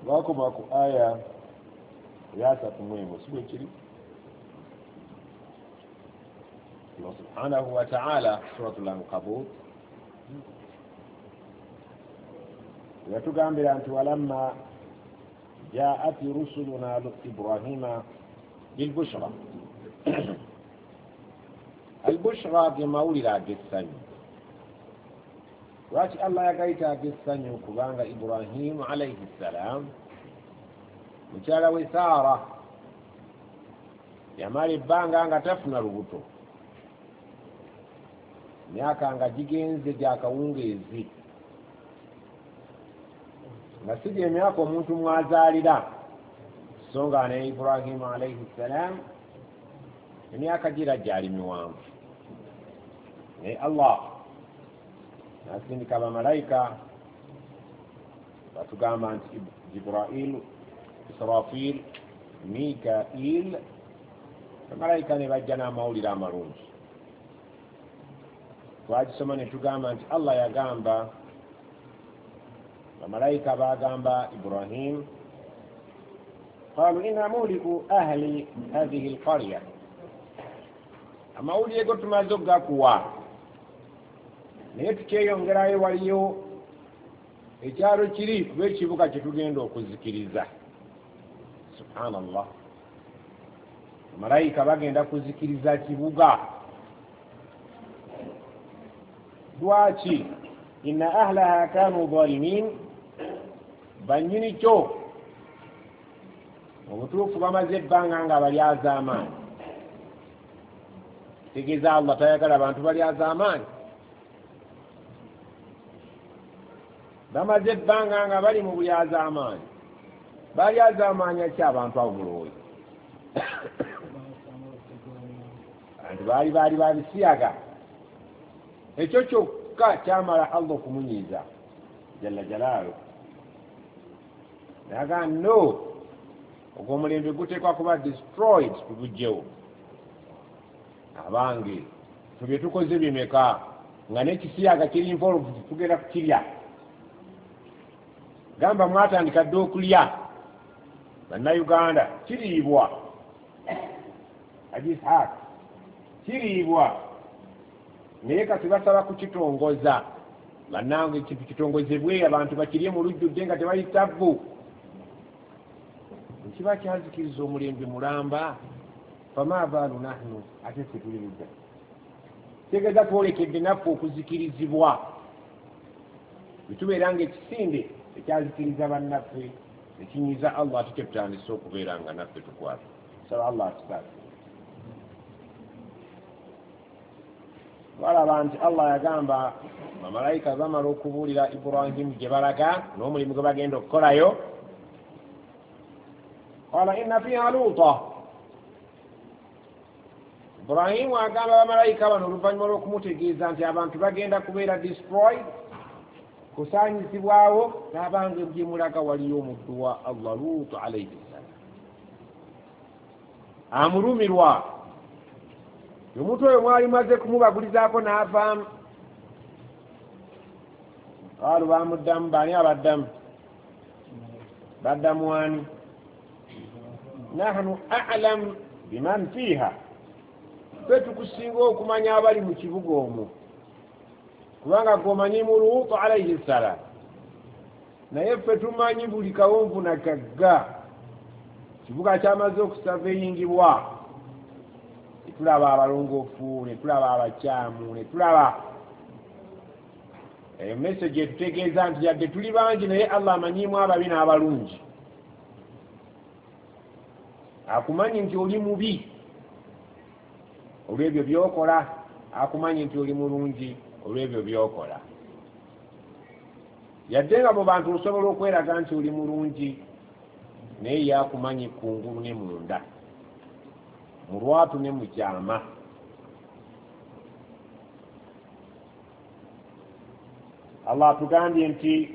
Baku aya ya 3 sibwe kiri Allah subhanahu wa ta'ala suratul Ankabut yatugambira nti walamma jaat rusuluna Ibrahima bilbushra albushra bimawulira agessanyu. Lwaki Allah yagayita agessanyu? Kubanga Ibrahim alayhi salam mukyala we Sara yamala ebbanga nga tafuna lubuto, myaka nga gigenze gyakawungeezi, nga si gye myaka omuntu mwazaalira, so nga ne Ibrahim alayhi salam emyaka gira gyali miwanvu. Naye Allah nasindika bamalayika batugamba nti Jibril, Israfil, Mikail, bamalayika ne bajja n'amawulire amalungi. Twagisoma ne tugamba nti Allah yagamba, bamalayika bagamba Ibrahim, qalu inna muliku ahli hadhihi alqarya, amawulire go tumaze okugakuwa, naye tukyeyongerayo waliyo ekyalo kiri kuba ekibuga kyetugenda okuzikiriza. Subhanallah, malayika bagenda kuzikiriza kibuga. Lwaki? Inna ahlaha kanu zalimin, banyini kyo obutuufu bamaze ebbanga nga balyaza amaanyi. Tegeeza Allah tayagala abantu balyaza amaanyi. Bamaze ebbanga nga bali mu bulyaza amaanyi. Balyaza amaanyi ki abantu abo mulowooza? Abantu baali babisiyaga. Ekyo kyokka kyamala Allah okumunyiiza jalla jalaalu. Naga no, ogw'omulembe guteekwa kuba destroyed, tugugjewo. Abange tubye tukoze bimeka nga n'ekisiyaga kiri involved, tugenda kukirya. Gamba mwatandika dde okulya, bannayuganda, kiriibwa. Haji Ishaq, kiriibwa. Naye kati basaba kukitongoza. Bannange ekintu kitongozebwe, abantu bakirye mu lujjudde nga tebali tabbu. Kiba kyazikiriza omulembe mulamba. Fama baalu nahnu, ate ffe tuli ludda. Tegeeza twolekedde naffe okuzikirizibwa. Bitubeera nga ekisinde ekyazikiriza bannaffe, ekinyiza Allah ate kyetutandise okubeera nga naffe tukwata. Sala Allah atusaase. Walaba nti Allah yagamba bamalayika bamala okubuulira Ibrahim gye balaga n'omulimu gwe bagenda okukolayo. Qala inna fiha Luuta. Ibrahim agamba bamalayika bano oluvannyuma lw'okumutegeeza nti abantu bagenda kubeera destroyed, kusaanyizibwawo, n'abanga gye mulaga waliyo omuddu wa Allah Luutu alayhi salam. Amulumirwa. Omuntu oyo mwali maze kumubagulizaako n'avaamu. Qaalu bamuddamu, baani abaddamu? Baddamu ani? Nahnu a'lamu biman fiiha, ffe tukusinga okumanya abali mu kibuga omwo, kubanga gwomanyi mu Luutu alayhi salam. Naye ffe tumanyi buli kawonvu na kagga. Kibuga kyamaze okusurveyingibwa. Netulaba abalongoofu, netulaba abakyamu, netulaba message etutegeeza nti yadde tuli bangi naye Allah amanyiimu ababi n'abalungi. Akumanyi nti oli mubi olw'ebyo by'okola, akumanyi nti oli mulungi olw'ebyo by'okola. Yadde nga mu bantu osobola okweraga nti oli mulungi, naye yakumanyi kungulu ne munda, mu lwatu ne mu kyama. Allah atugambye nti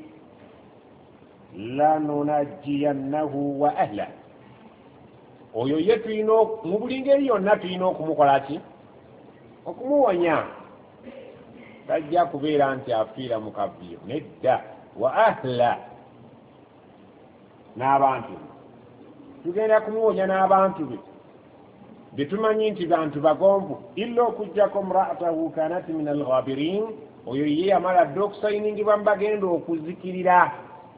lanunajjiyannahu wa ahla, oyo ye tulina mu buli ngeri yonna tulina okumukola ki? Okumuwonya. Tajja kubeera nti afiira mu kavuyo, nedda. Wa ahla, n'abantu be tugenda kumuwonya n'abantu be betumanyi nti bantu bagomvu illa okujjako mraatahu kanat min alghabirin oyo ye yamala dde okusayiningibwa mubagenda okuzikirira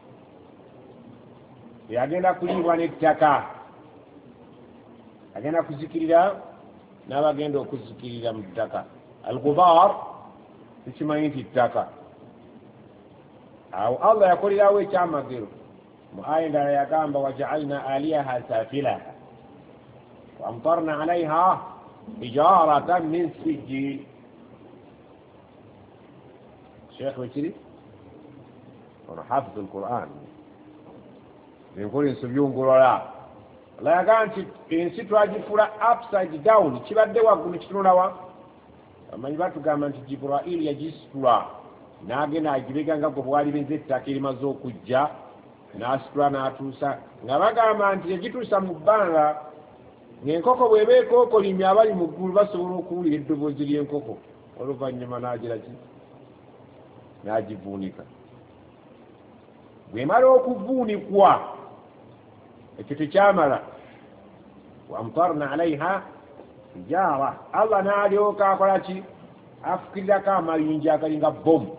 yagenda kuliibwa n'ettaka agenda kuzikirira n'abagenda okuzikirira mu ttaka al-ghubar tukimanyi nti ttaka awo Allah yakolerawo ekyamagero mu aya endala yagamba wajaalna aliyaha safilaha وأمطرنا عليها حجارة من سجيل شيخ وشري أنا حافظ القرآن يقول سبيون قرآن لا يقال إن ستواجه فلا upside down كبدا وقل كتنوا أما يباتوا كمان جبرائيل يجسوا ناقنا يجبكا نقف والي من زيتا كلمة زو كجا ناسوا ناتوسا نبقى ما أنت يجتوسا مبانا ng'enkoko bw'eba ekookolimya abali mu ggulu basobola okuwulira eddoboozi ly'enkoko oluvannyuma n'agira ki n'agivuunika bw'emala okuvuunikwa ekyo tekyamala wamtarna alaiha hijaara Allah n'alyoka akola ki afukirirako amayinja agalinga bomu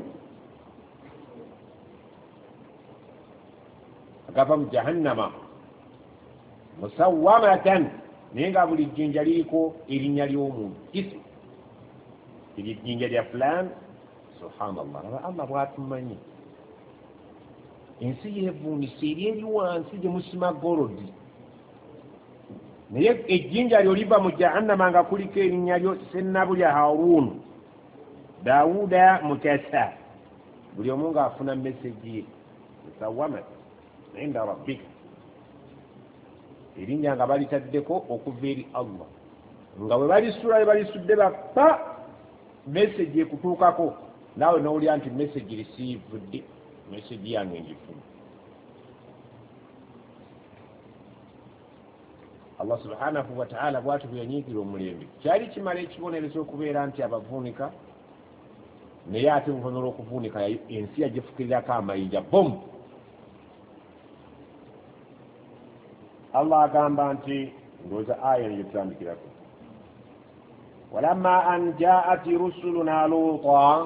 agava mu jahannama musawwamatan naye nga buli jjinja liriko erinnya ly'omuntu isi eri jjinja lya fulan subhanallah aba Allah bw'atumanyi ensi yeevuunisa eri eri wansi gye musima golodi naye ejjinja lyo liva mu jahannama nga kuliko erinnya lyo sennabulya Haruunu Daawuda mutasa buli omu ng'afuna meseji ye musawwamatan inda rabbika erinnya nga balitaddeko okuva eri Allah nga bwe balisula balisudde bappa meseji ekutuukako naawe n'owulira nti meseji received meseji yange ngifuna Allah subhanahu wa ta'ala bw'ati bwe yanyiigira omulembe kyali kimala ekibonerezo okubeera nti abavuunika naye ate buvannyuma lw'okuvuunika ensi yagifukirirako amayinja bomu Allah agamba nti ndowooza aya niyo tutandikirako walamma an jaati rusuluna luuta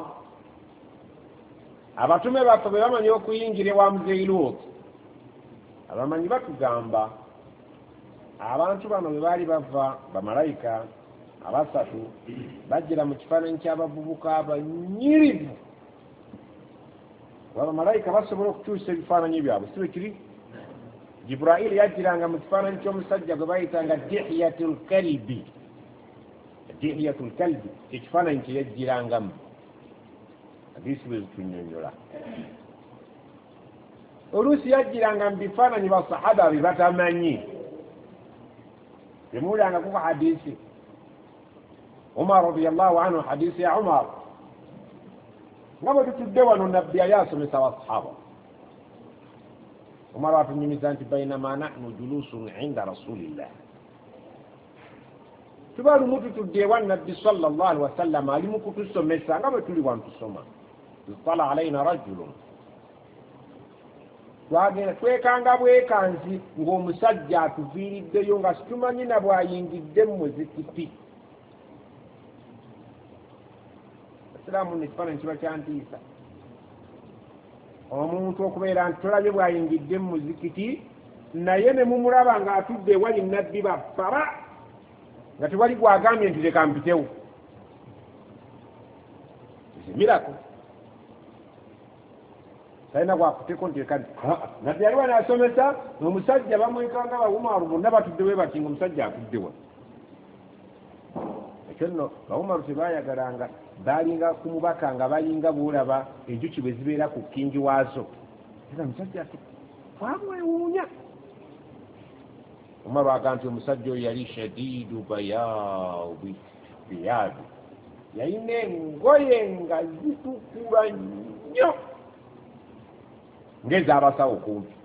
abatume baffe bwe bamanyi okuyingira ewa muzeeyi Luutu abamanyi batugamba abantu bano bwe baali bava bamalayika abasatu bajjira mu kifaananyi ky'abavubuka abanyirivu abamalayika basobola okukyusa ebifaananyi byabwe si bwe kiri Jibril yajjiranga mu kifaananyi ky'omusajja gwe bayitanga Dihiyatul Kalbi ekifaananyi kye yajjirangamu hadiisi bwe zitunnyonnyola oluusi yajjiranga mu bifaananyi basahaba be batamanyi temuwuliranga kuko hadiisi Umar radiyallahu anhu hadiisi ya Umar nga bwe tutudde wano nabbi yali asomesa basahaba Umar atunyumiza nti bainama nahnu julusun inda rasulillah tuba lumu tutudde ewa nabbi sallallahu alaihi wasallam ali mu kutusomesa nga bwe tuli wano tusoma tala alaina rajulun twekanga bwekanzi ng'omusajja atuviiriddeyo nga situmanyi na bw'ayingidde mu muzikiti asiraamu nekifaananyi kiba kyantiisa omuntu okubeera nti tolabye bw'ayingidde mu muzikiti naye ne mumulaba ng'atudde ewali nabbi babbaba nga tewali gwagambye nti leka mpitewo mirako talina gwakuteko nti leka nabbi yaliwa nasomesa omusajja bamwekanga bawumaru bonna batudde we bati nga omusajja atuddewa ekyo nno bawumaru tebayagalanga balinga ku mubaka nga balinga buulaba enjuki bwe zibeera ku kingi waazo era musajja ati wamwewuunya Umaru agamba nti omusajja oyo yali shadiidu biyaabi yalina engoye nga zitukula nnyo ng'ez'abasawo kumpi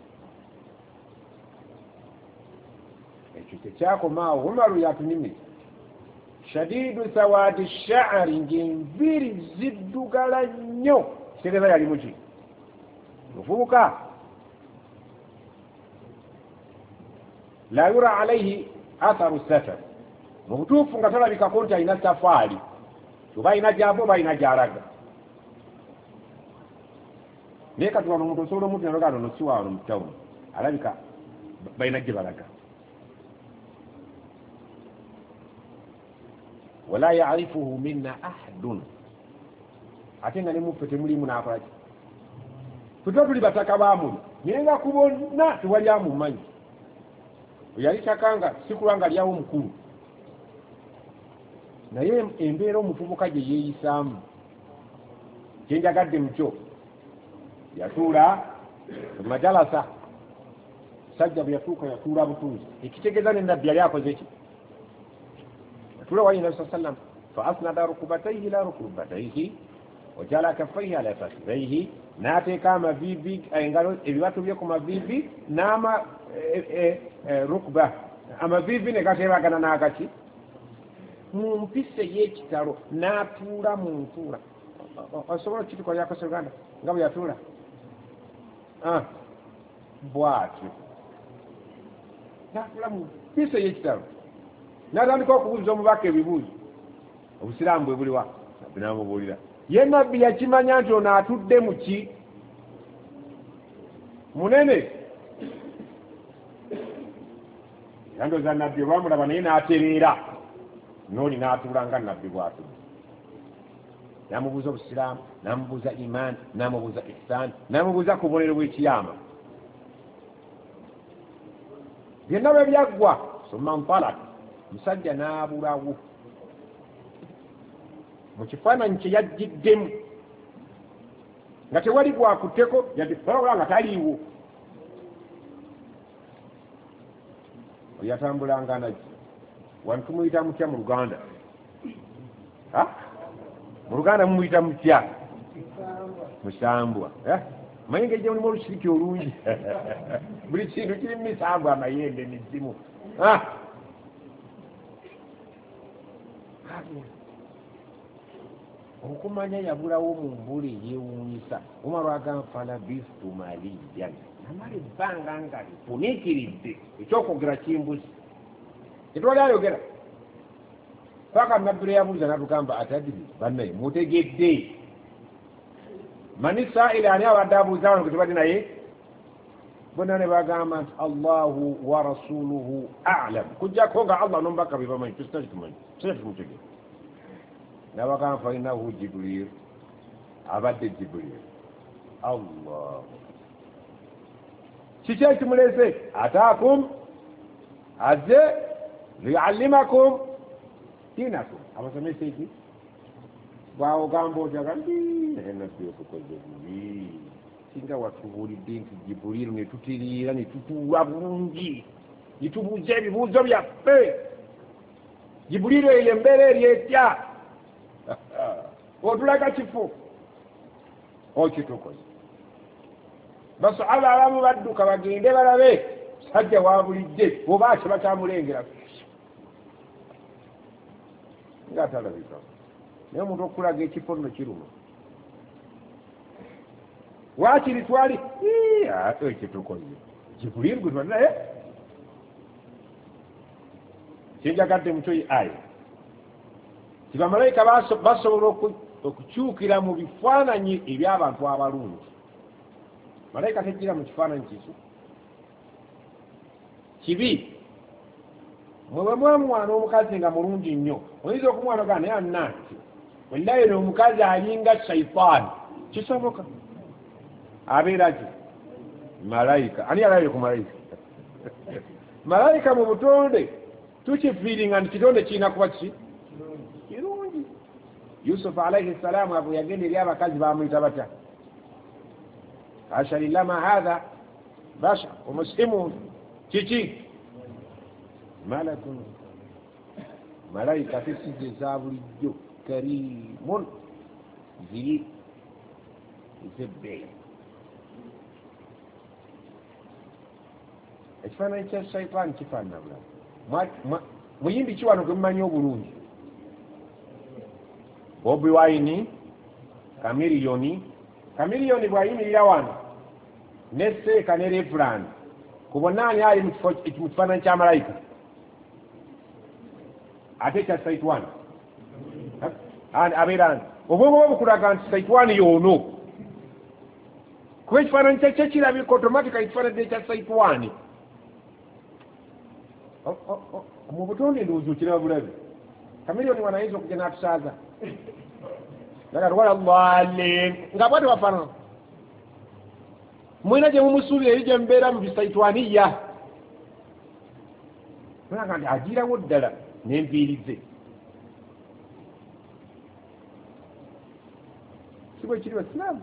ekyo tekyakomaawo Umaru yatunyumiza shadiidu sawaadi shaari ng'enviiri ziddugala nnyo kitegeeza yali muki muvubuka la yura alayhi atharu safar mu butuufu nga talabikako nti alina safaali oba alina gyava oba alina gyalaga naye kati wano omuntu osobola omuntu naloga no si wano mu tawuni alabika balina gye balaga wala yarifuhu minna ahadun ate nga ne muffe temulimu n'akolaki tuta tuli bataka bamuli naye nga kubonna tewali amumanyi yali takanga si kulwanga lyawo mukulu naye embeera omuvubuka gye yeeyisaamu kyenjagadde mukyo yatuula majalasa sajja bwe yatuuka yatuula butuuzi ekitegeeza ne nabbi yali akoze ki yatuula wali nabi saa sallam fa asnada rukubataihi ila rukubataihi wajala kaffaihi ala fakhidaihi n'ateeka amavivi engalo ebibatu bye ku mavivi n'ama rukuba amavivi ne gateebagana n'agaki mu mpisa y'ekitalo n'atuula mu ntuula osobola okitukola yakose uganda nga bwe yatuula bwatyo n'atuula mu mpisa y'ekitalo n'atandika okubuuza omubaka ebibuuzo obusiraamu bwe buliwa nabbi n'amubuulira ye nabbi yakimanya nti ono atudde mu ki munene yandoza nabbi olwamulaba naye n'atereera nooli n'atuula nga nabbi bw'atudde n'amubuuza obusiraamu n'amubuuza imaani n'amubuuza ihsaani n'amubuuza ku bubonero bw'ekiyama byonna bwe byaggwa summa ntalaka musajja n'abulawo mu kifaananyi kye yajjiddemu nga tewali gwakutteko yadde olabula nga taliiwo yatambulanga naki wano tumuyita mutya mu luganda mu luganda mumuyita mutya musambwa manyi nga ejja mulimu olukiriki olungi buli kintu kirimu misambwa amayembe mizimu okumanya yabulawo mu mbula eyeewuunyisa omala lwaganfala bistu maliyan namala ebbanga nga lipuniikiridde ekyokwogera kimbuzi tetwali ayogera paka nabbire yabuuza natugamba atadiri bannaye mutegedde mani saa'ila ani abadde abuuza wano ketubadde naye bonna ne bagamba nti allahu wa rasuluhu alam kujjako nga allah nomubaka bebamanyi tusitakitumanyi tusitakitumutegera nabagamba fainahu jibril abadde jibril allah kiki ekimulese ataakum azze liyallimakum dinakum abasomesa eki bwawogamba ojaga naye nabbi otukoze bubi singa watubuulidde nti jibuliru ne tutiriira ne tutuula bulungi ne tubuuza ebibuuzo byaffe jibuliru eyo embeera eri etya otulaga kifo okitukoze basahaba abamu badduka bagende balabe sajja wabulidde oba kiba kyamulengera nga atalabika naye omuntu okulaga ekifo nno kiruma wakiri twali ekitukoze jibuliru gwe twali naye kyenjagadde mukyo aya tibamalayika basobola okukyukira mu bifaananyi eby'abantu abalungi malayika tejjira mu kifaananyi kiso kibi mwe mwamuwana omukazi nga mulungi nnyo oyinza okumwana ga naye annanti welayire omukazi alinga shaitaani kisoboka abeera ki malayika ani alayire ku malayika malayika mu butonde tukifiiringa nti kitonde kirina kuba ki kirungi yusufu alaihi salaamu abo yagenda eri abakazi bamuyita batya hasha lillah hadha basha omuslimu kiki malakun malayika tesize za bulijjo karimun ziri ezebbeeyi ekifaananyi kya shaitaani kifaanana bulamu muyimbi ki wano gwemumanyi obulungi bobi wine kamiriyoni bwayimirira wano ne seeka ne reverand kubonani ali mu kifaananyi kya malayika ate kya saitwani abeera obwongo bwe bukulaga nti saitwani y'ono kuba ekifaananyi kye kirabika automatically ekifaananyi ekya saitwani mu butonde ndowooza okiraba bulabi kamiliyoni wanayinza okujja n'atusaaza nagatwala ddaalin nga bwate wafaanana mwina gye mumusuubira eri gye mubeera mu bisaitwaniya olaga nti agiirawo ddala n'empiirize si bwe kiri basiraamu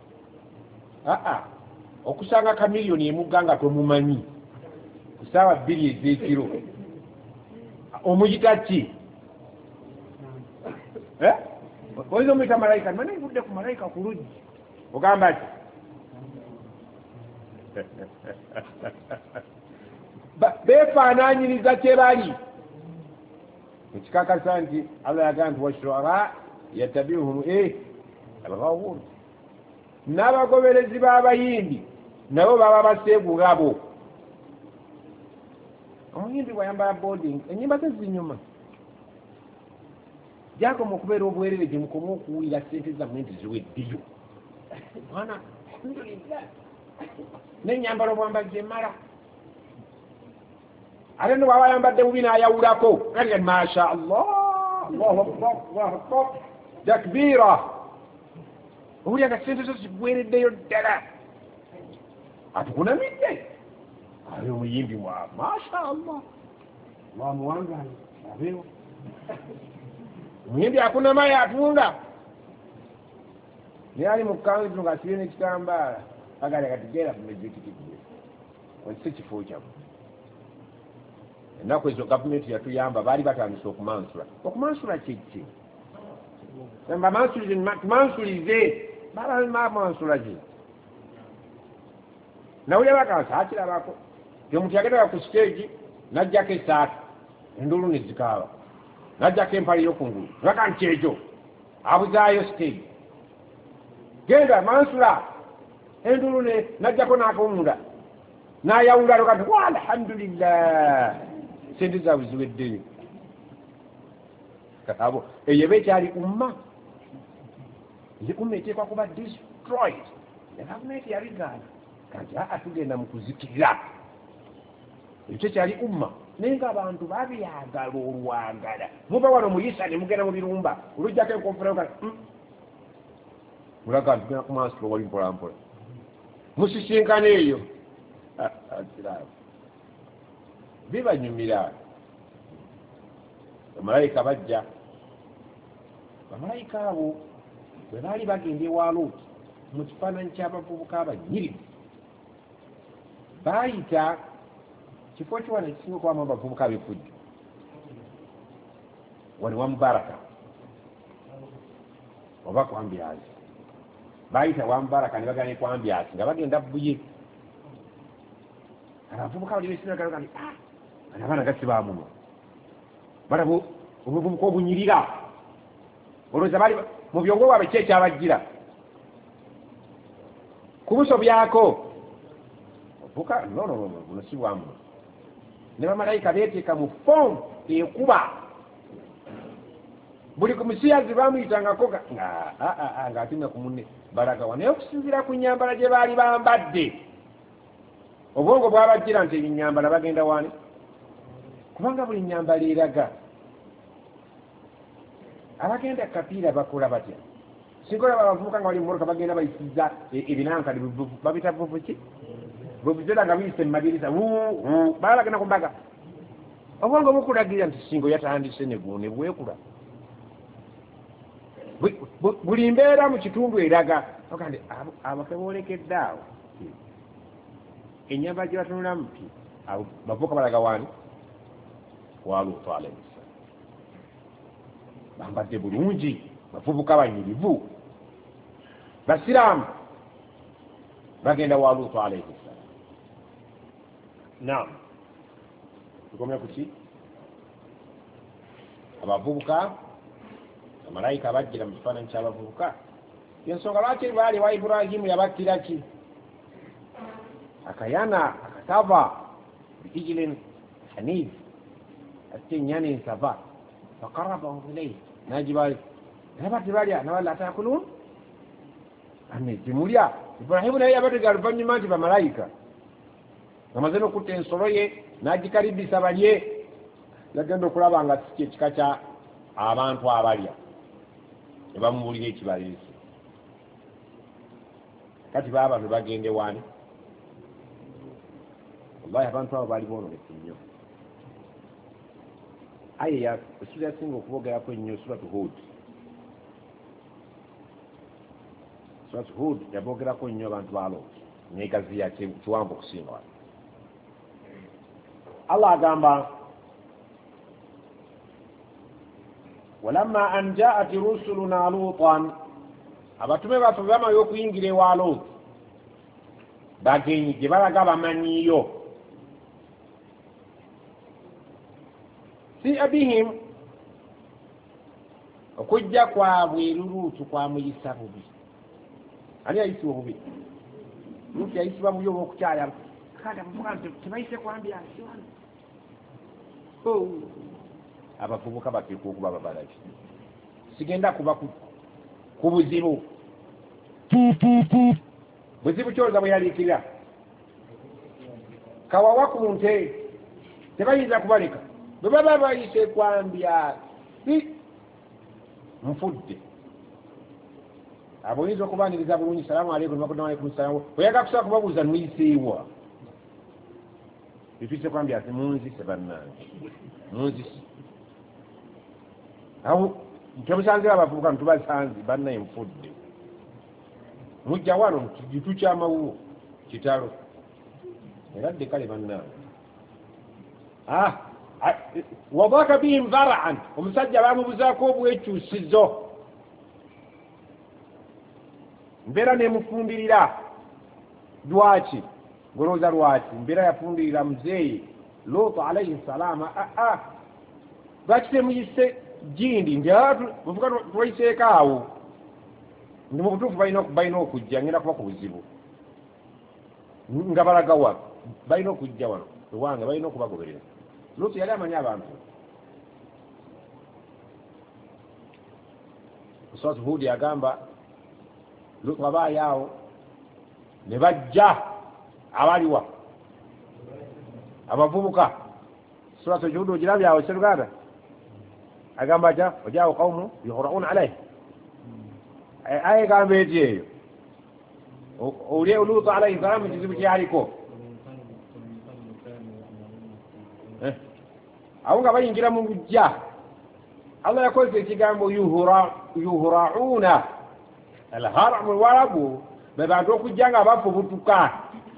okusanga kamiliyoni emugga nga tomumanyi ku ssaawa 2 ez'ekiro omuyita ki oyinza omuyita malayika mane ngudde ku malayika ku luggi ogamba ki beefaananyiriza kye bali ekikakasa nti allah yagaa nti washuara yatabiuhum alghawun n'abagoberezi b'abayimbi nabo baba baseegulabo omuyimbi bwayambala boarding enyimba ze zinyuma gyakoma okubeera obuwerere gye mukoma okuwulira sente zammwe nti ziweddeyo mwana alhamdulillah n'enyambala obwambazi emala ate no bwaba ayambadde bubi n'ayawulako gali masha allah allahu akbar allahu akbar takbira owulira nga sente zo zigwereddeyo ddala atukunamidde ali omuyimbi wa masha allah wamuwangaye abeewo omuyimbi akunamayo atunga naye ali mu kanzu nga asibye n'ekitambaala agala katigera kumezekitiki si kifo kyamu ennaku ezo gavumenti yatuyamba baali batandise okumansula kyekye tumansulize bamansula ki nawulira bakansa akirabako omuntu yagendera ku siteegi najjako esaatu endulu nezikaaba najjako empale y'okungulu baka nti ekyo abuzaayo siteegi genda mansula endulu najjako n'akomunda n'ayawula lokati alhamdulillah sente zaabwe ziweddeyo abo eyo eba ekyali umma eteekwa kuba destroyed gavumenti yabigaana kanti tugenda mu kuzikirira ekyo kyali umma naye nga abantu babyagala olwagala muba wano muyisa ne mugenda mu birumba olujjako enkonfera mulaga nti tugenda kumansula wali mpolampola musisinkana eyo bibanyumira bamalayika bajja bamalayika abo bwe baali bagenda ewa Luuti mu kifaananyi ky'abavubuka abanyirivu baayita kifo kiwana ekisinga okubamu abavubuka ab'effujjo wali wa Mubaraka oba Kwambyasi baayita wa Mubaraka ne bagenda ne Kwambyasi nga bagenda Buye abavubuka bali besinagala nti bano abaana gasibaamuno balaba obuvubuka obunyirira olowooza bali mu byongo bwabwe ki ekyabajjira kumusobyako ovuka buno si bwamuno ne bamalayika beeteeka mu foomu ekuba buli ku musiyazi bamuyitangako nga atumya ku munne balagawa naye okusinziira ku nyambala gye baali bambadde obwongo bwabajjira nti enyambala bagenda wani kubanga buli nyambala eraga abagenda kapiira bakola batya singa olaba abavubuka nga bali mummotoka bagenda bayisiza ebinankali babita vuvuki bwebuzera nga biyise mumagiriza baba bagenda ku mbaga obwongo bukulagirira nti singa yatandise ne bwekula buli mbeera mu kitundu eraga okandi abafe boolekedde awo enyambala gye batunulamu bavubuka balaga wani wa Luutu alayhi salaam bambadde bulungi bavubuka banyirivu basiraamu bagenda wa Luutu alayhi salaam naam tukomya kuki abavubuka amalayika bajjira mu kifaananyi ky'abavubuka ensonga lwaki baali wa Ibulayimu yabakkira ki akayana فاحتضى بإجل حنيذ التنياني سفا فقربه إليه ناجبالي هبت بالي أنا ولا تأكلون أني تموليا إبراهيم لا يبدأ قربان ما تبى ملايكة kama zeno kutte ensolo ye n'agikaribisa balye yagenda okulaba nga si ekika kya abantu abalya ne bamubuulira ekibalirizi kati baba ne bagende wani wallahi abantu abo baali boononese nnyo aye ya esula yasinga okubogerako ennyo suratu Hud yabogerako nnyo abantu ba Lot negaziya kiwambo okusinga wano Allah agamba walamma an ja'at rusuluna lutan abatume baffe bamaze okuyingira ewa Lot bagenyi gye balaga bamanyiyo si abihim okujja kwabwe Luutu kwamuyisa bubi ani ayisibwa bubi Luutu yayisibwa bubi obwokukyala kandi amuvuga nti tebayise kwambya siwano abavubuka bateekwa okuba babalaki sigenda kuba ku buzibu buzibu kyoza bwe yaliikirira kawawa ku nte tebayinza kubaleka bwe baba bayise kwambya nfudde abo oyinza okubaaniriza bulungi salaamu aleikum nakudamalaikum salaamu oyaga kusobola kubabuuza nuyiseewa bitwise kwambya ati munzise bannange munzise awo temusanzira abavubuka ntubasanzi bannaye nfudde mujja wano kitu kyamawuwo kitalo era dde kale bannange wadaka bihim zaraan omusajja bamubuzaako obwekyusizo mbeera nemufumbirira lwaki golooza lwaki mbeera yafumbirira muzeeyi Luutu alayhi salaama lwaki temuyise jindi nti muvuga twayiseeko awo ndi mu butuufu balina okujja ngenda kuba ku buzibu nga balagawa balina okujja wano ewange balina okubagoberera Luutu yali amanyi abantu Suratu Hud agamba Luutu abaayawo ne bajja abaliwa abavubuka Suratu Hud ogirabyawo seruganda agamba atya wajaawo qawmu yuhrauna alayhi aye gamba eti eyo oli Luutu alayhi salamu kizibu kyaliko awo nga bayingira mu lujja Allah yakozesa ekigambo yuhrauna alhara mu Luwarabu be bantu okujja nga bafubutuka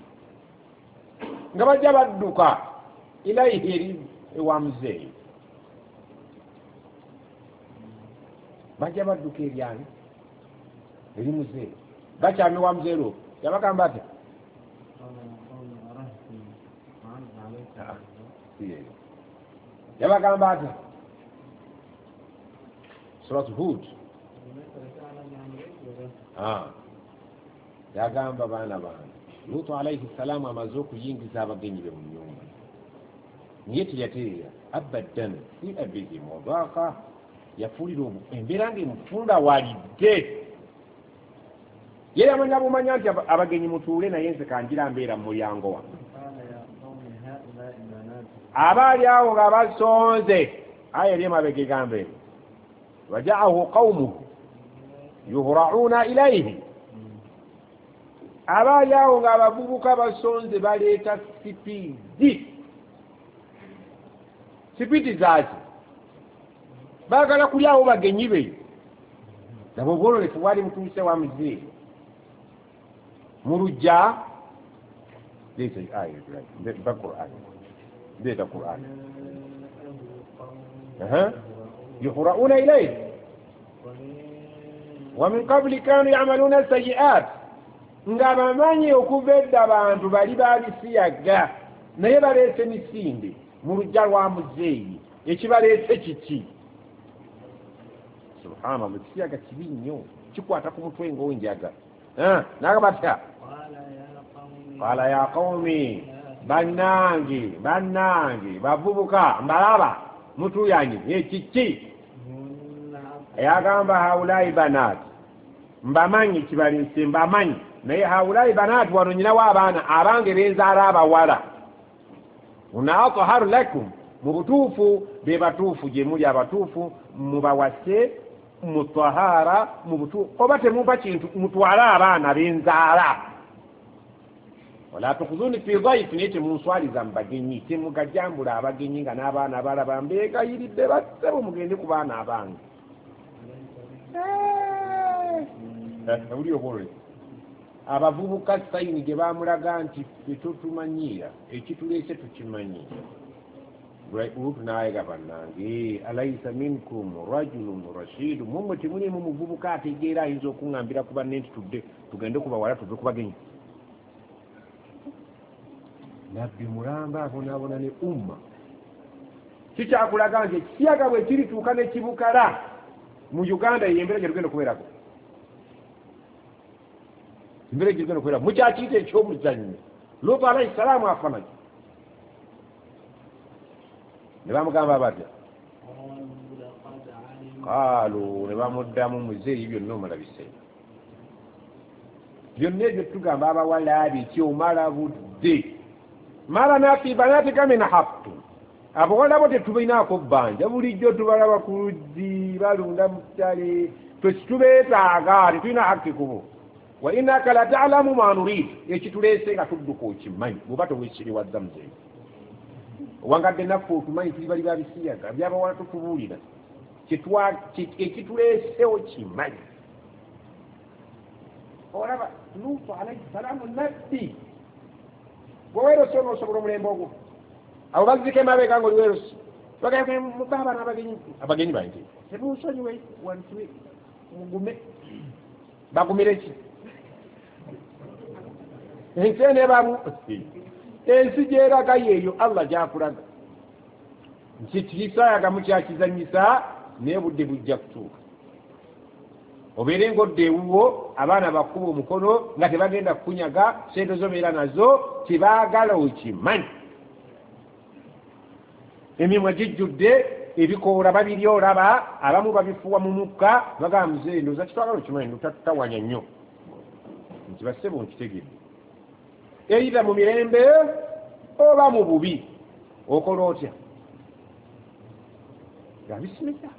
nga bajja badduka ilayhi eri ewa muzeeyi bajja badduka eryani eri muzeeyi bakyami wa muzeero yabagamba ati yabagamba ati Suratu Hud yagamba baana bange Luutu alayhi salaamu amaze okuyingiza abagenyi be mu nnyumba naye teyatereera abaddan si abihim wadaaka yafuulira embeera ng'emufunda walidde ye yamanya bumanya nti abagenyi mutuule naye nze kanjira mbeera mu mulyango wa abaali awo nga basonze aya eri emabega egamba eri wajaahu qawmuhu yuhrauna ilayhi abaali awo nga abavubuka basonze baleeta sipidi zaaki baagala kulyawo bagenyi be nabo obwololefu bwali mutuuse wa muzeeyi mu lujja leeta Qur'an yuhrauna ilayhi wa min qabli kanu yamaluna sayi'at nga bamanyi okuva edda abantu bali babisiyaga naye baleese emisinde mu lujja lwa muzeeyi ekibaleese kiki subhanallah ekisiyaga kibi nnyo kikwata ku mutwe ng'onjaga nagamba atya qala ya qawmi bannange bavubuka mbalaba mutuyanye ekiki yagamba haulai banat mbamanyi kibalise mbamanyi naye haulai banat wano nyinawo abaana abange benzaala abawala unaatharu lakum mu butuufu be batuufu gye muli abatuufu mubawase mutahara mu butuufu oba temumpa kintu mutwale abaana benzaala wala tukhuzuni fi dhayfi naye temunswaliza mu bagenyi temugajambula abagenyi nga n'abaana abalaba mbeegayiridde bassebo mugende ku baana abange uli obole abavubuka sayini gye bamulaga nti tetutumanyiira ekituleese tukimanyi ulutu naayega bannange alayisa minkum rajulun rashidu mumwe temulimu muvubuka ategeera ayinza okuŋŋambira ku banne nti tudde tugende kubawala tuve ku bagenyi nabbi mulamba abonaabona ne umma kikyakulaga nti ekiyaga bwe kirituuka ne kibukala mu uganda yembeera gye tugenda okubeerako embeera gye tugenda okubeerako mukyakiyita ekyomuzannyo lutu alayhi salaamu afanaki ne bamugamba batya qaalu ne bamuddamu muzeeyi byonna omulabise byonna ebyo tugamba abawala biki omala budde mala nafi banatika min haqqi abawala bo tetubinaako bbanja bulijjo tubalaba ku luggi balunda mu ttale twekitubeetaaga tetulina haqqi kubo wa innaka la ta'lamu ma nurid ekituleese nga tudduka okimanyi bw'oba towekiriwadda muzeeyi wangadde naffe otumanyi tuli bali babisiyaga byabawala tutubuulira ekituleesewo kimanyi olaba lutu alayhi salaamu nabbi bweweerosi onoosobola omulembe ogwo abo bazika emabega nga oliweerosi mugaba abagenyi bange tebunsonyiwe wantuwe mugume bagumire ki ensi enebamu ensi gyeraga yeeyo allah gyakulaga nti tisayagamu kyakizanyisa naye budde bujja kutuuka obeere ngodde ewuwo abaana bakuba omukono nga tebagenda kukunyaga sente zobeera nazo tibaagala okimanyi emimwa gijjudde ebikoola babiri olaba abamu babifuwa mu mukka bagamba muzeeyi ndowooza kitwagala okimanyi tatawanya nnyo nti bassebo nkitegedde eyita mu mirembe oba mu bubi okola otya ga bisimillah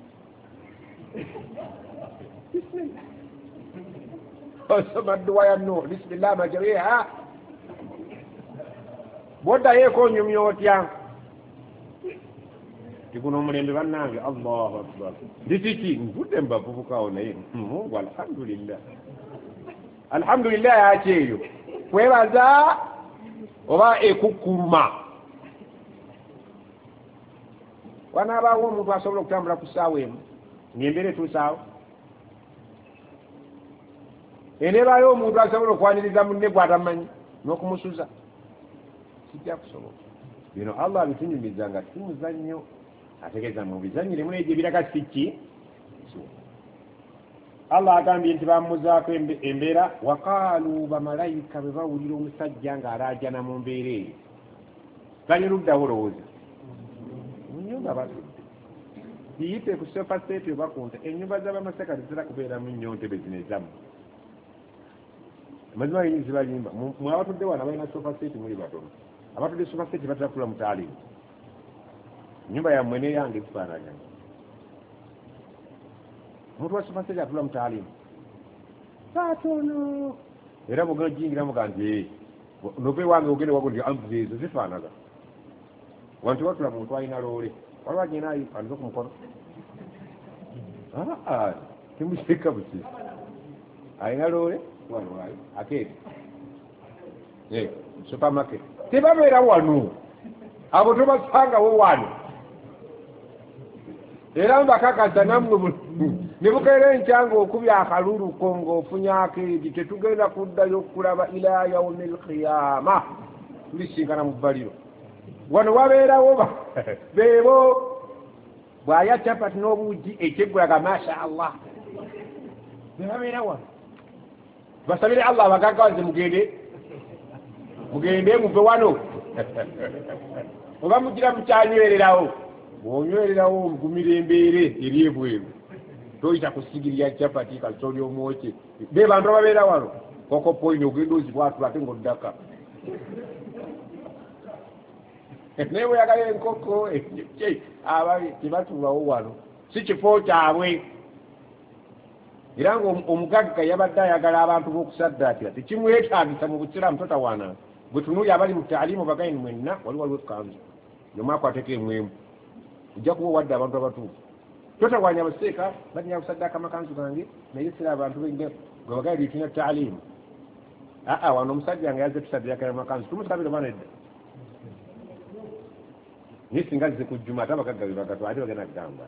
bismillah osoma dduwa ya nuh bisimillah majariha bwoddayo onyumya otya tiguno omulembe bannange allahu akbar ndikiki nvudde mubavubukawo naye mungu alhamdulillah yakyeyo kwebaza oba ekukkuluma wanaabaawo omuntu asobola okutambula ku ssaawa emu ng'embeera etuusaawo eneebaayo omuntu asobola okwaniriza munne gwatamanyi n'okumusuza kijja kusoboka bino allah abitunyumiza nga si muzannyo ategeeza mu bizanyire muno egyo ebiraga siki allah agambye nti bamuzaako embeera waqaalu bamalayika bwe bawulira omusajja ng'alaajana mu mbeera eyo bali luddawo olowooza mu nnyumba batudde biyite ku sofa seeti oba kunta ennyumba z'abamasaka tezira kubeeramu nnyo ntebe zino ezamu amazima genyini zibayimba mwe abatudde wano abalina sofa seeti muli batono abatudde sofa seeti batera kutula mu taalimu ennyumba yammwe neyange ekifaanaganya omuntu wa sofa seeti atula mu taalimu batono era bwogenda ogiyingiramu ga nti nove wange ogende wago nti ezo zifaanaga wanti watula muntu alina loole waliwo agenda anize ku mukono temuseka buki alina loole waliwayo akeeti supermarket tebabeera wano abo tobasangawo wano era mbakakasa nammwe ne bukeera enkyanga okubya akaluluko ng'ofunyako edi tetugenda kuddayo okulaba ila yaumi alqiyama tulisinkana mu bbaliro wano wabeerawo beebo bw'aya capati n'obuugi ekyeggulaga masha allah bebabeera wano basabire allah abagaggawaze mugende muve wano oba mugira mukyanywererawo bw'onywererawo ngumira embeere eri ebweru toyita kusigirya capati kasoli omwoke be bantu ababeera wano koko poyini ogenda ozibwatula ate ng'oddaka naye bweyagala enkoko ababi tebatuulawo wano si kifo kyabwe era ng'omugagga yabadde ayagala abantu b'okusaddaakira tekimwetaagisa mu busiraamu totawaana bwe tunuli abali mu taalimu bagaini mwenna waliwo ekkanzu yomwakwateko emwemu ojja kuba wadde abantu abatuufu totawanya abaseeka batinya kusaddaaka amakanzu gange naye sira abantu gwe bagaini tulina taalimu wano omusajja nga yazze tusaddakira amakanzu tumusabire baana edda naye singa zze ku jjuma ate abagagga be bagatwa ate bagenda kugamba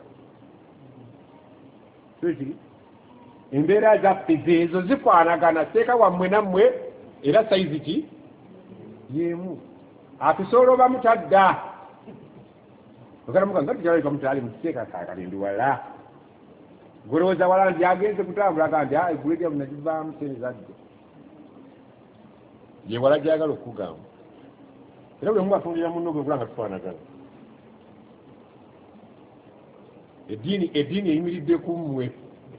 kiri embeera zaffe zeezo zikwanagana seeka wammwe nammwe era sayizi ki yemu atusobola oba mutadda ogalamuga tukyalabika mutali mukiseeka kakalindu wala golowooza wala nti agenze kutambula kandi eggulu lya munagivaamu sene zadde ye wala gyagala okugamba era buli omu atundira munno gwe gula nga tufaanagana eddiini eyimiridde ku mmwe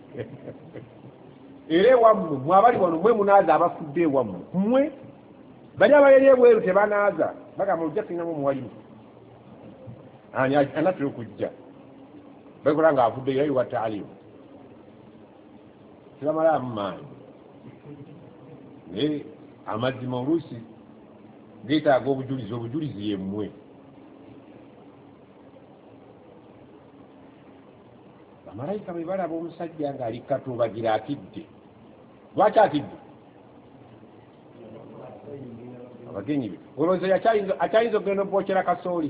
era ewammwe mwabali wano mwe munaaza abafudde ewammwe mmwe bali abayeri ebweru tebanaaza bagamba olujja tulinamu omuwalimu anatera okujja bakola nga avudde era iwa taalimu tebamalaamu maanyi naye amazima oluusi geetaaga obujulizi yemmwe bamalayika bwe balaba omusajja ng'ali katubagira atidde lwaki atidde abagenyi be olowooza akyayinza okugenda okwokera kasooli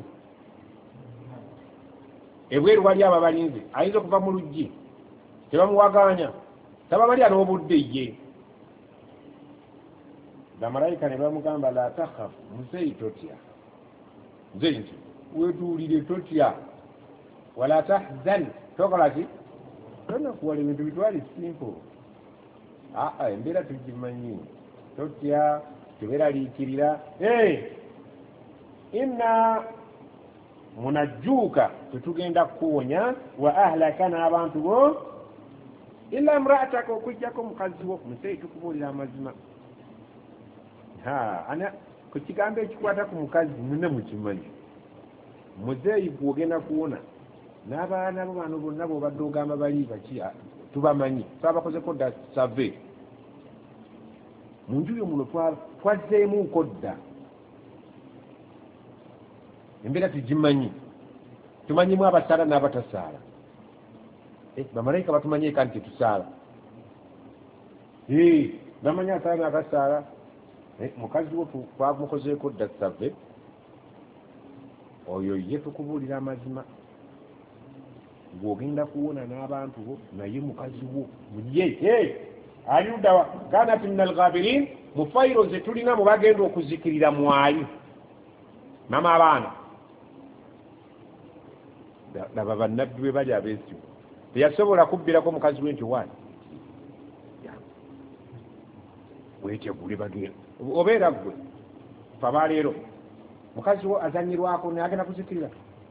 ebweru wali abo abalinze ayinza okuva mu luggi tebamuwaganya tabamalya n'obudde ye bamalayika ne bamugamba la takhaf muzeyi totya muzeyi nti wetuulire totya wala tahzan tokola ki tonakuwala ebintu bitwali simple embeera tugimanyi totya teberaliikirira inna munajjuuka tetugenda kukuwonya wa ahlaka n'abantu bo illa imra'ataka okujjako mukazi wo museyi tukubuulira amazima ku kigambo ekikwata ku mukazi mune mukimanyi muzeeyi gwogenda kuwona n'abaana bo bano bonna bwobadde ogamba bali baki tubamanyi twabakozeko dda save mu njuyo muno twazzeemuuko dda embeera tugimanyi tumanyimu abasaala n'abatasaala bamalayika batumanyeka nti tetusaala bamanyi asaala n'atasaala mukazi wo twamukozeeko dda save oyo ye tukubuulira amazima gwogenda kuwona n'abantu bo naye mukazi wo ye aliudawa kanat min alghabirin mu fayiro ze tulina mu bagenda okuzikirira mwali mama abaana laba bannabbi bwe bali abeesiwo teyasobola kubbirako mukazi we nti waani weetegule bagenda obeera gwe fabaleero mukazi wo azanyirwako nayagenda kuzikirira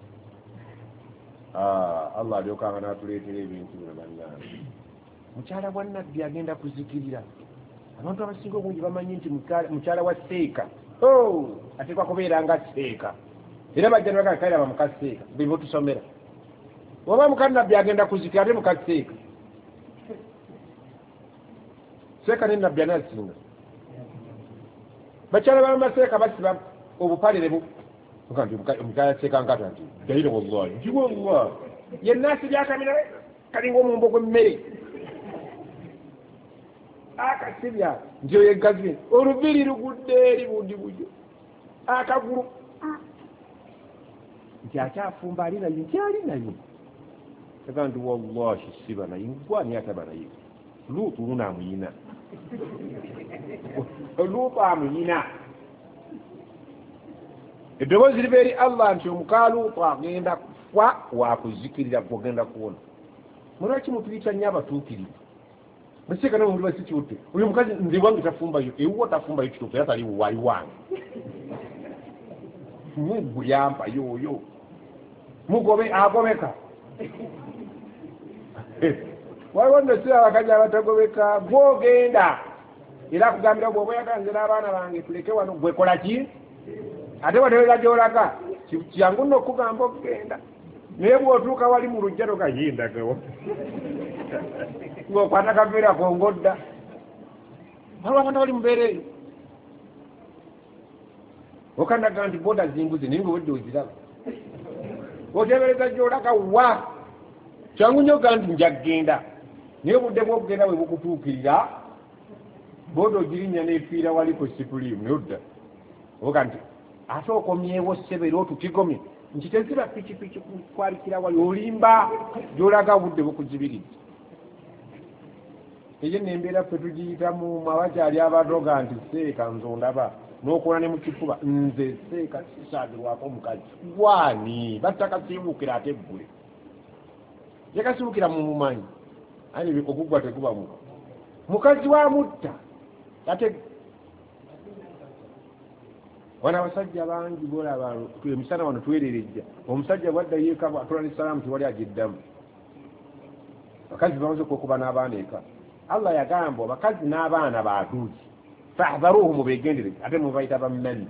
allah alyokanga n'atuleetera ebintu bino bannange mukyala wa nabbi agenda kuzikirira abantu abasinga obungi bamanyi nti mukyala wa seeka ateekwa kubeera nga seeka era bajja nebagaa kairaba muka seeka bibo tusomera oba muka nabbi agenda kuzikira ate muka seeka seeka ne nabbi anasinga bakyala bamaseeka basiba obupalire omukyala seeka nkata nti gaire wallahi nti wallah yennaasi byakamira kalinga omumbo gw'emmere akasibya nti oyo egazi oluviri lugudde eri bundi bujo akagulu nti akyafumba ali nayo nti ali nayo ega nti wallahi siba naye gwani ataba naye luutu luna amuyina luutu amuyina eddoboozi liba eri allah nti omukaluutu agenda kufa wakuzikirira gwogenda kuwona mulwaki mutuyita nnyo abatuukirivu baseka nabo basi kiwote uyu mukazi nze wange tafumbayo ewuwo tafumbayo kituufu era tali wali wange Mungu yampa yoyo mugobe agobeka waliwo nno si abakazi abatagobeka gwogenda era kugambira bw'oba yaganzira abaana bange tuleke wano gwe kola ki ate watewera gy'olaga kyangu nno okugamba okugenda naye bw'otuuka wali mu lujja tokayindagawo ng'okwata kaveera kongodda waliwo abantu bali mubeera eyo okandaga nti boda zimbuze naye ngaobadde oziraba otebereza gy'olaga wa kyangu nnyo ga nti njagenda naye obudde bw'okugenda bwe bukutuukirira boda ogirinnya n'efiira waliko sipuliimu nodda oga nti ate okomyewo ssebera otutigomye nti teziba pikipiki kukwalikira wali olimba gy'olaga obudde bukuzibiridde eyo nembeera ffe tugiyitamu abakyali abadoga nti seeka nze ondaba n'okola ne mu kifuba nze seeka sisaagirwako omukazi wani batakasiibukira ate ggwe yakasiibukira mu mumanyi aye okugwa teguba mukazi wa mutta ate wana abasajja bangi bolaba emisana wano twereerejja omusajja bwaddayo eka atola n'essalaamu tewali agiddamu bakazi bamaze okuba n'abaana eka Allah yagamba abakazi n'abaana baaduuzi fahdharuhu mubegendere ate mubayita bammani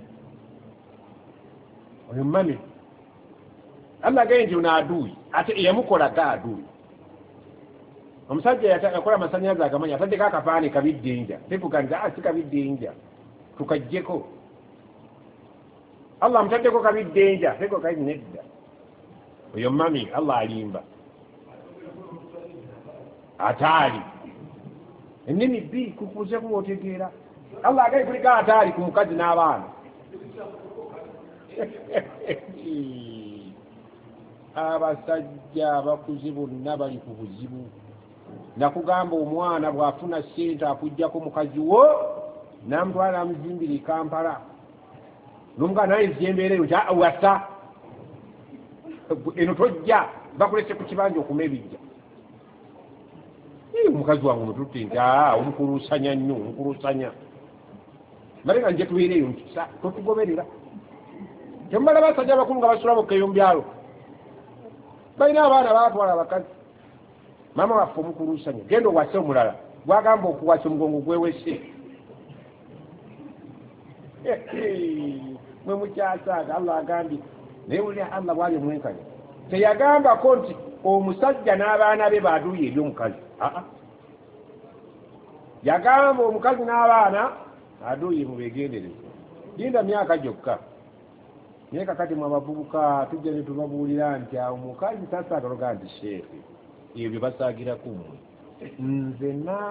oyo mmani Allah agaye nti ono aduuyi ate eyamukolaga aduuyi omusajja yakola amasannyalaze agamanya ataddeko akafaani kabidde enja tetuganiza si kabidde enja tukajjeko Allah amutaddeko kabidde enja teko kayi nedda oyo mami Allah alimba ataali ennimi bbiri kukuze kuwotegeera Allah agaye kuliko ataali ku mukazi n'abaana abasajja abakuze bonna bali ku buzibu nakugamba omwana bw'afuna ssente akuggyako mukazi wo namutwala amuzimbira e Kampala n'omugana naye ziyembeera eyo wasa eno tojja bakulese ku kibanja okuma ebijja omukazi wange mututte nti omukuluusanya nnyo omukuluusanya male nga nje tubeera eyo nti totugoberera temumala basajja abakulu nga basula bokka byalo balina abaana baatwala abakazi maama waffe omukuluusanya genda owase omulala gwagamba okuwasa omugongo gwewese mwe mukyasaaga Allah agambye naye wulira Allah bwali omwenkanya teyagambako nti omusajja n'abaana be baaduuye eri omukazi yagamba omukazi n'abaana aduuye mubegendereza linda myaka gyokka naye kakati mu abavubuka tujja ne tubabuulira nti awo omukazi tasaagaloga nti sheefe ebyo basaagiraku mmwe nze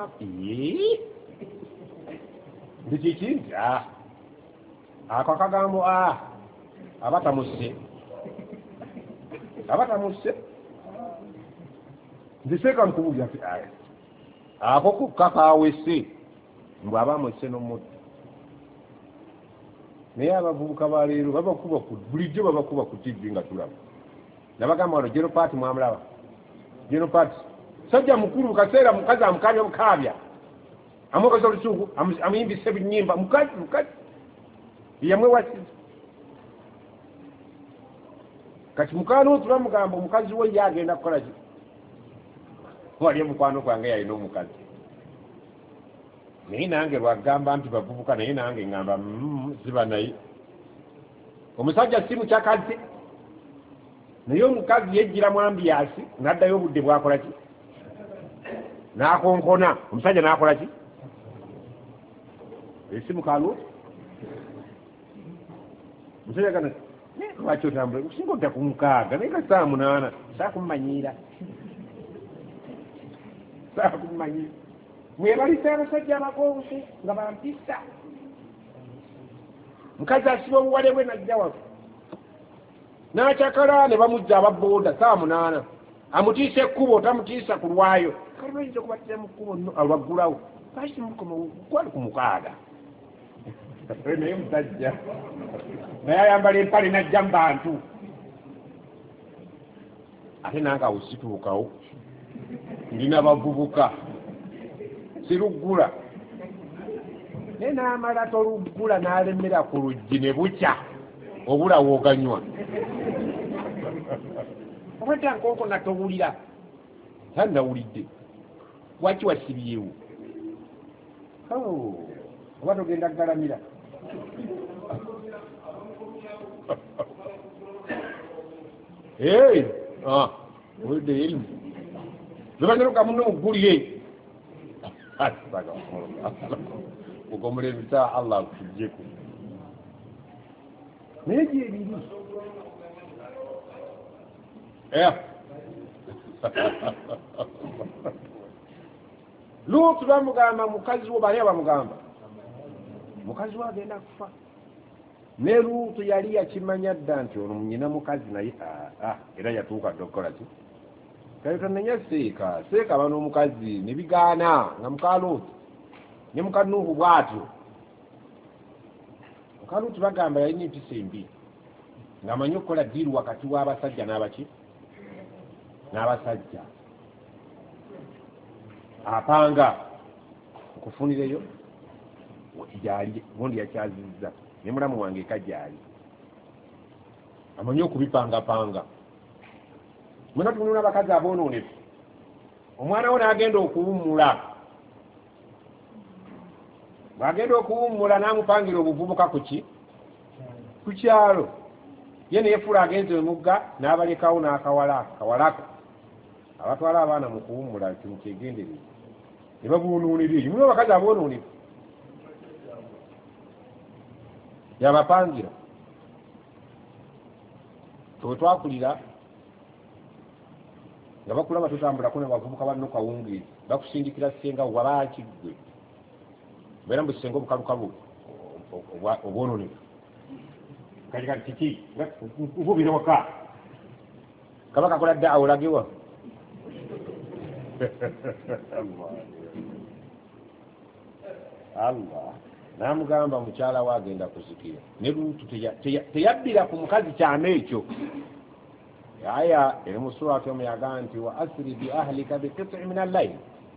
nti kiki nti ako akagambo abatamusse nziseeka nkubuulira ati ako kukka kawese mbw aba mwesse n'omutto naye abavubuka baleero babakuba bulijjo babakuba ku TV nga tulaba nabagamba wano General Party mwamulaba General Party sajja mukulu kaseera mukazi amukabya bukaabya amukoze olusuku amuyimbisa ebinyimba mukazi yamwewasiza kati mukaano otula mugamba omukazi we ye agenda kukola ki wali omukwano gwange yalina omukazi naye nange lwagamba nti bavubuka naye nange ngamba ziba naye omusajja si mukyakazi naye omukazi yejjira mu ambiyasi n'addayo obudde bwakola ki n'akonkona omusajja n'akola ki esi mukaalo omusajja gana lwaki otambula okusinga odda ku 6 naye ka 8 saakummanyiira mwebalisa abasajja abagoobusi nga bampisa mukazi asiba obuwale bwe najja waffe n'akyakala ne bamujja ababooda 8 amutiisa ekkubo tamutiisa ku lwayo kale bayinza okubatira mu kkubo nno alwaggulawo gwali ku 6 naye musajja naye ayambala empale najja mu bantu ate nange awo situukawo ndina bavubuka siruggula naye n'amala toluggula n'alemera ku luggi ne bukya obula wooganywa obadde nkonko natowulira tannawulidde waki wasibyewo oba togenda kugalamira wedde elimu zebanyeruka muno mugulire ugomulemisa Allah kujjeku naye gyebiri Luutu bamugamba mukazi wo bali bamugamba mukazi wa agenda kufa ne Luutu yali yakimanya dda nti ono munyina mukazi naye era yatuuka ddokola ki kayotannenya seeka bano omukazi ne bigaana nga muka Luutu ne muka Nuuhu bw'atyo muka Luutu bagamba yalina empisa embi ng'amanyi okukola ddiiru wakati w'abasajja n'abaki n'abasajja apanga okufunireyo gyali gundi yakyazizza ne mulamu wange eka gyali amanyi okubipangapanga mwena tunula abakazi aboononefu omwana wo n'agenda okuwummula bw'agenda okuwummula n'amupangira obuvubuka ku kyalo ye neyefuula agenze emugga n'abalekawo n'akawalako abatwala abaana mu kuwummula kintu kyegendereza ne babuunuunira eyo mulimu abakazi aboononefu yabapangira twe twakulira nga bakulaba tutambulako ne bavubuka banno kawungeezi bakusindikira senga wabaaki ggwe beera mbu senga obukalukalu obwononefu kati kiki nkubira waka kabaka kola dda awolagewa Allah namugamba mukyala we agenda kuzikira ne Luutu teyabbira ku mukazi kyama ekyo aya eri mu surati omu yagaa nti wa asri bi ahlika biqit'i min al-layl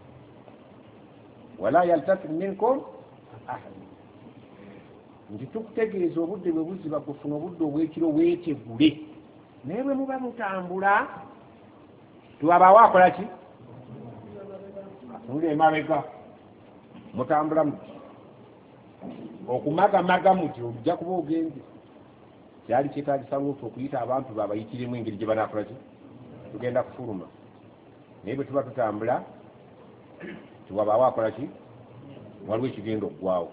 wala yaltafit minkum ahad nti tukutegeeza obudde bwe buziba kufuna obudde obwekiro weetegule naye bwe muba mutambula tuwabaawo akola ki atunula emabega mutambula muti okumagamaga muti ojja kuba ogenze kyali kyetaagisa Luutu okuyita abantu babayitiremu engeri gye banaakola ki tugenda kufuluma naye bwe tuba tutambula tiwabaawo akola ki waliwo ekigenda oggwawo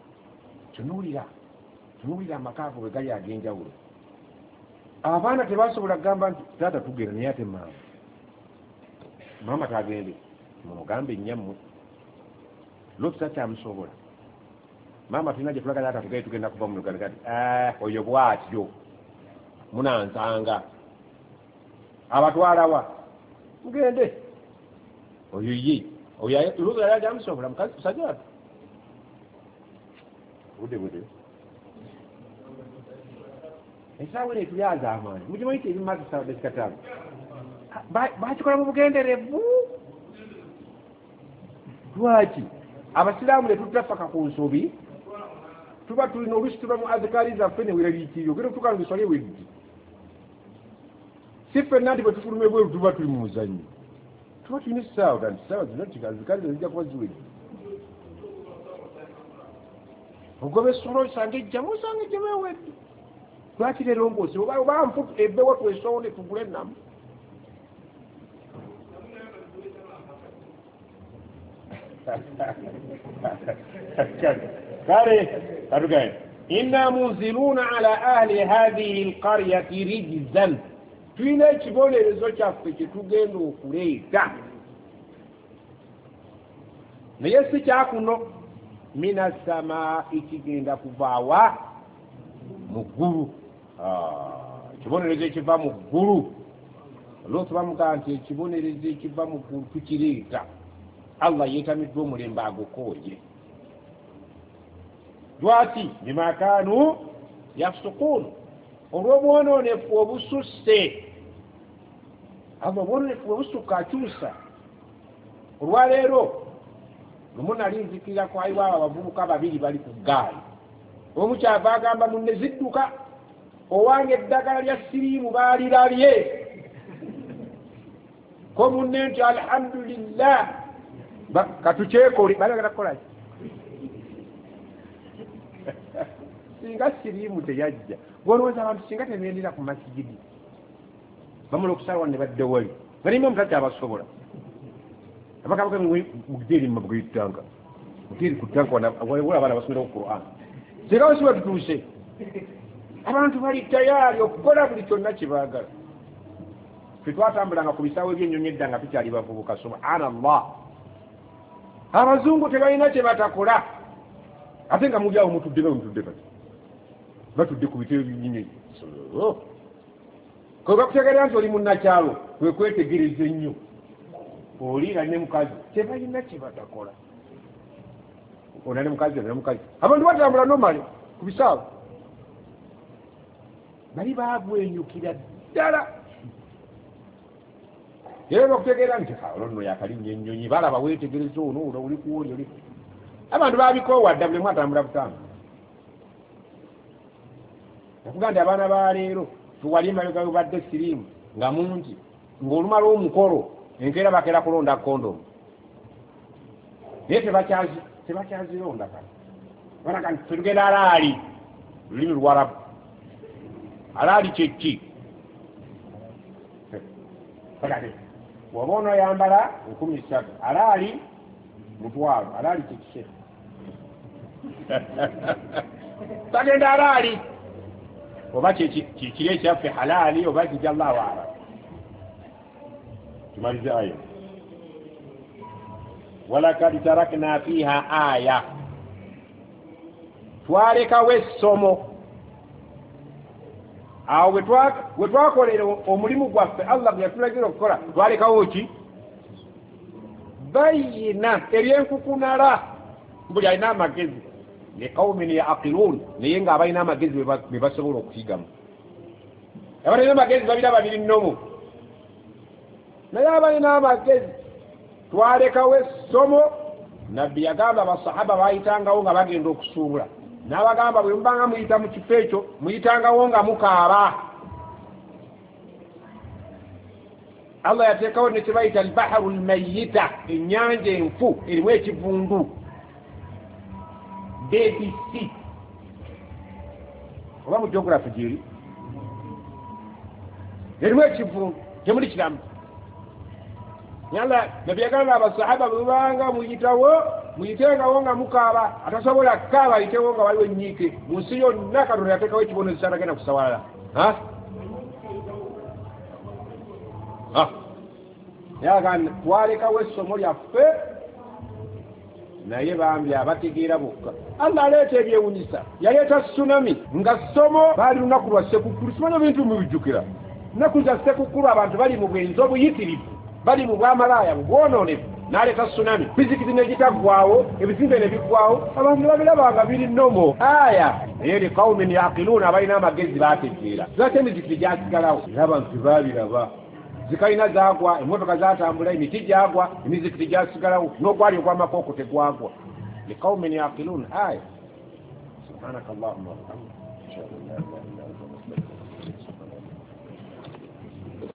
tunuulira amaka ago bwe gali ag'enjawulo abaana tebasobola kugamba nti taata tugenda naye ate maama tagende mumugambe nnyammwe Luutu takyamusobola maama tulina gye tulaga taata tugaye tugenda kuva mu luganda kati oyo bwatyo munansanga abatwalawa mugende oyo ye oyo Luutu yali agyamusobola mukazi kusajja watu budde esaawa eno etulyaza amaanyi mugimanyi ebimazi sawa desikataano bakikola mu bugenderevu lwaki abasiraamu ne tutafaka ku nsobi tuba tulina olusi tuba mu azikaali zaffe ne weraliikirira ogenda okutuuka ngiswali eweddi si ffenna nti bwe tufuluma ebweru tuba tuli mu muzannyo tuba tulina essaawa kanti essaawa zino azikaali zijja kuba ziweddi ogoba essolo osanga ejjamu eweddi lwaki leero ngoosi oba nfutu ebbewo twesonde tugule ennamu kale katugaye inna munziluuna ala ahli hadhihi alqaryati rijzan tulina ekibonerezo kyaffe kyetugenda okuleeta naye si kyakuno mina sama ekigenda kuvaawa mu ggulu ekibonerezo ekiva mu ggulu Luutu bamugamba nti ekibonerezo ekiva mu ggulu tukireeta Allah yeetamiddwa omulembe agukooye lwaki bima kaanu yafsukuun olw'obwonoonefu obususse abo obwonoonefu bwe busukka akyusa olwaleero lumu nali nzikirira kwaliwo abo abavubuka babiri bali ku ggaali omu kyava agamba munne zidduka owange eddagala lya siriimu baalirabye ko munne nti alhamdulillah katukyekole balagala kukolaki singa siriimu teyajja gwolowooza abantu singa tebendera ku masigidi bamala okusalawo ne badde wali balima omusajja abasobola abakabaka mugiteeri mabugeitanka mugiteeri ku tanka waliwo abaana basomera ku Qur'an singa basi batutuuse abantu bali tayaali okukola buli kyonna kyebaagala ffe twatambulanga ku bisaawe by'ennyonyi edda nga tukyali bavubuka subhanallah abazungu tebalina kye batakola ate nga muli awo mutudde kati batudde ku bitebe by'ennyonyi ko bakutegeera nti oli munnakyalo kwe kwetegereza ennyo oliira ne mukazi tebalina kye batakola ona ne mukazi abantu batambula nomale ku bisaawe bali baagwenyukira ddala era bakutegeera nti olonno yakalinnye ennyonyi balaba weetegereza ono oli kuwoli oli abantu babikoowa dda bulemu atambula butanga nakuga nti abaana ba leero tuwali emabega webadde siriimu nga mungi ng'olumala omukolo enkeera bakeera kulonda kondomu naye tebakyazironda kati banaga nti tetugenda alaali lulimi lwarabu alaali kyeki waba ono yambala 13 alaali mutwalo alaali kyekise tagenda alaali oba kikiri ekyaffe halaali oba kijja Allahu a'lam tumalize ayo walakad tarakna fiha aya twalekawo essomo awo bwe twakolera omulimu gwaffe Allah bwe yatulagira okukola twalekawo ki bayina eryenkukunala buli alina amagezi liqaumin yaqilun naye nga abalina amagezi be basobola okuyigamu abalina amagezi babiraba biri nnomo naye abalina amagezi twalekawo essomo nabbi yagamba basahaba bayitangawo nga bagenda okusuubula n'abagamba bwe mubanga muyita mu kifo ekyo muyitangawo nga mukaaba Allah yateekawo ne kye bayita albaharu almayita ennyanja enfu erimu ekivundu BBC oba mu geography gyeri erimu ekivundu temuli kiramu yalla nabbi yagamba abasahaba bwe mubanga muyitengawo nga mukaaba atasobola kukaaba ayitewo nga waliwo ennyiike mu nsi yonna Katonda yateekawo ekibonezesa atagenda kusawalala yagamba twalekawo essomo lyaffe naye bambi abategeera bokka Allah aleeta ebyewunyisa yaleeta tsunami nga ssomo baali lunaku lwa ssekukkulu simanyi ebintu mubijjukira nnaku za ssekukkulu abantu bali mu bwenzi obuyitirivu bali mu bwamalaaya mu bwonoonefu n'aleeta tsunami fizikiti negitaggwawo ebizimbe ne biggwawo abantu babirabanga biri nnomo aya naye liqaumin yaqiluuna abalina amagezi baategeera lwaki emizikiti gyasigalawo era abantu babiraba zikalina zaagwa emmotoka zatambula emiti gyagwa emizikiti gyasigalawo n'ogwali ogw'amakooko tegwagwa liqaumin yaqiluuna aya subhanaka allahumma wa bihamdika